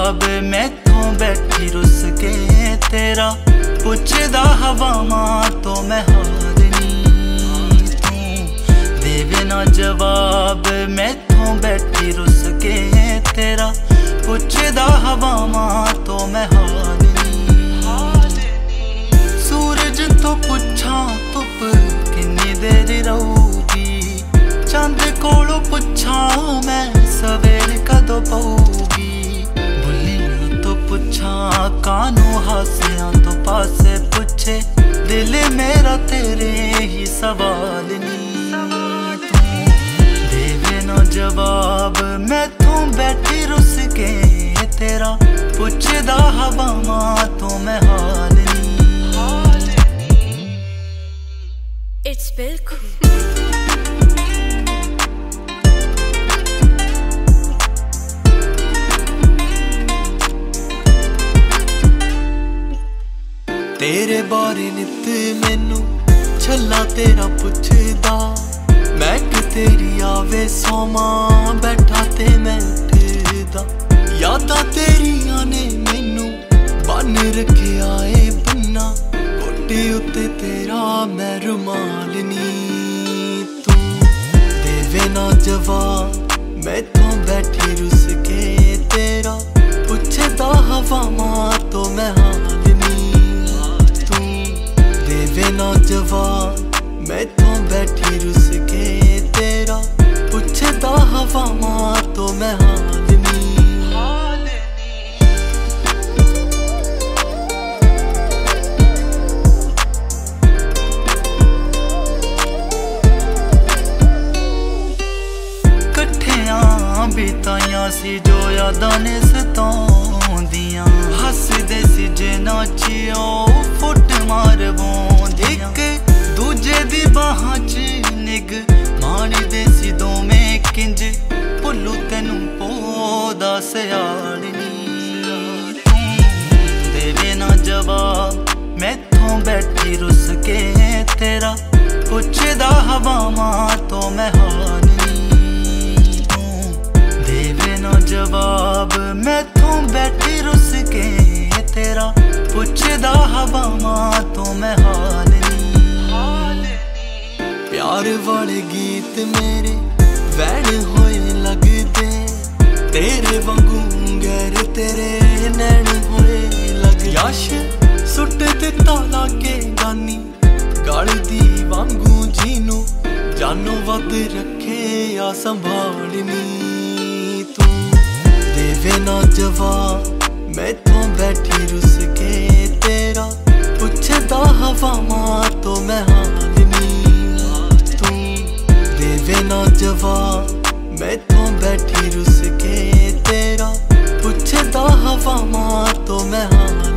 जवाब मैथों बैठी रुस के तेरा पुछदा हवावां तो मैं हार नी तू देवे ना जवाब मैथों बैठी रुस के तेरा पुछदा हवावां तो मैं हार नी सूरज तो पुछा धुप किन्नी देर रहूगी चंद कोलों पुछा मैं सवेर कदों पऊगी बुल्लियां तो पुछा कानों हासियां तो पासे पुछे दिल मेरा तेरे ही सवाल नी देवे ना जवाब मैथों बैठी रुस के तेरा पुछदा हवावां तो मैं हाल नी It's बिल्कुल तेरे बारे नित मैनू छला तेरा पुछदा मैं कि तेरी आवे सोमा बैठा ते मैं उठदा यादां तेरियां ने मैनू बन रखे आए बन्ना गोटे उत्ते तेरा मैं रुमाल नी तू देवे ना जवाब मैथों बैठी रुस के तेरा पुछदा हवावां तो मैं हाल देवे ना जवाब मैथों बैठी रुस के तेरा पुछदा हवावां तो मैं हाल नी कट्ठियां बीताइयां सी जो यादां ने सताउंदियां हसदे सी जे नाचियो फुट मारवोंदियां इक दूजे दी बाहां च निग माणदे सी दोवें किंज भुल्लू तैनू पोदा सियाल नी देवे ना जवाब मैथों बैठी रुस के तेरा पुछदा हवावां तो मैं हाल नी देवे ना जवाब मैथों बैठी रुस के तेरा पुछदा हवावां तो मैं हाल नी प्यार वाले गीत मेरे वैण होए लगदे तेरे वांगू गैर तेरे नैन होए लग याश सुट दिता लाके गानी गल दी वांगू जीनू जानू वद रखे आ संभालनी तू देवे ना जवाब मैथों बैठी रुस के तेरा पुछदा हवावां तो मैं हाल नी तू देवे ना जवाब मैथों बैठी रुस के तेरा पुछदा हवावां तो मैं हाल